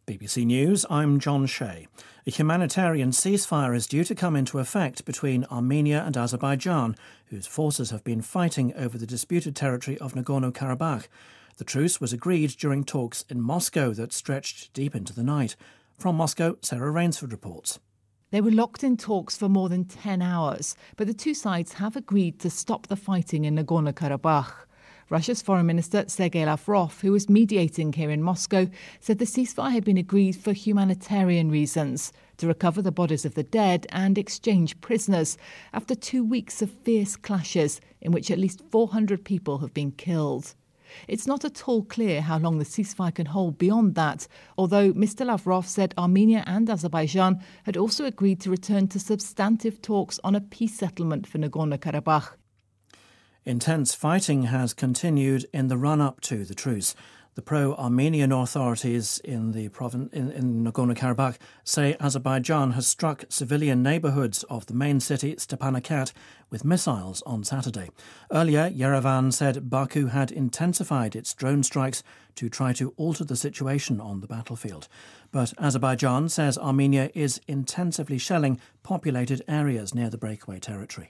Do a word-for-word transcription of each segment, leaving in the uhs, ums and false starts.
B B C News, I'm John Shea. A humanitarian ceasefire is due to come into effect between Armenia and Azerbaijan, whose forces have been fighting over the disputed territory of Nagorno-Karabakh. The truce was agreed during talks in Moscow that stretched deep into the night. From Moscow, Sarah Rainsford reports. They were locked in talks for more than ten hours, but the two sides have agreed to stop the fighting in Nagorno-Karabakh. Russia's Foreign Minister Sergei Lavrov, who was mediating here in Moscow, said the ceasefire had been agreed for humanitarian reasons, to recover the bodies of the dead and exchange prisoners, after two weeks of fierce clashes in which at least four hundred people have been killed. It's not at all clear how long the ceasefire can hold beyond that, although Mister Lavrov said Armenia and Azerbaijan had also agreed to return to substantive talks on a peace settlement for Nagorno-Karabakh. Intense fighting has continued in the run-up to the truce. The pro-Armenian authorities in the province in, in Nagorno-Karabakh say Azerbaijan has struck civilian neighbourhoods of the main city Stepanakert with missiles on Saturday. Earlier, Yerevan said Baku had intensified its drone strikes to try to alter the situation on the battlefield. But Azerbaijan says Armenia is intensively shelling populated areas near the breakaway territory.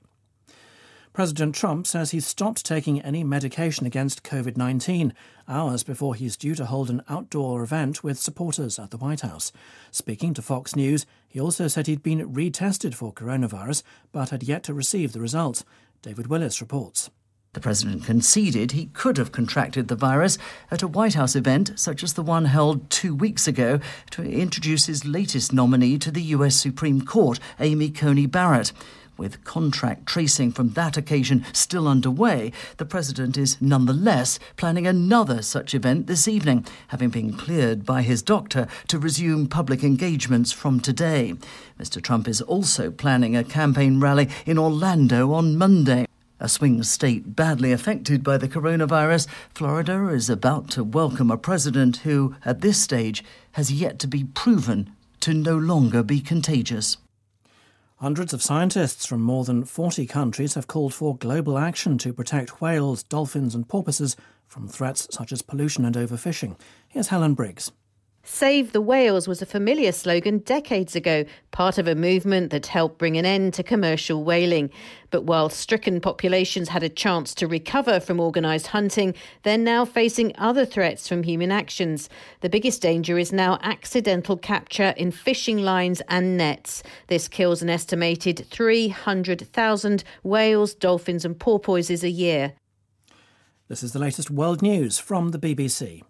President Trump says he's stopped taking any medication against covid nineteen, hours before he's due to hold an outdoor event with supporters at the White House. Speaking to Fox News, he also said he'd been retested for coronavirus, but had yet to receive the results. David Willis reports. The president conceded he could have contracted the virus at a White House event such as the one held two weeks ago to introduce his latest nominee to the U S Supreme Court, Amy Coney Barrett. With contract tracing from that occasion still underway, the president is nonetheless planning another such event this evening, having been cleared by his doctor to resume public engagements from today. Mister Trump is also planning a campaign rally in Orlando on Monday. A swing state badly affected by the coronavirus, Florida is about to welcome a president who, at this stage, has yet to be proven to no longer be contagious. Hundreds of scientists from more than forty countries have called for global action to protect whales, dolphins and porpoises from threats such as pollution and overfishing. Here's Helen Briggs. Save the Whales was a familiar slogan decades ago, part of a movement that helped bring an end to commercial whaling. But while stricken populations had a chance to recover from organised hunting, they're now facing other threats from human actions. The biggest danger is now accidental capture in fishing lines and nets. This kills an estimated three hundred thousand whales, dolphins and porpoises a year. This is the latest world news from the B B C.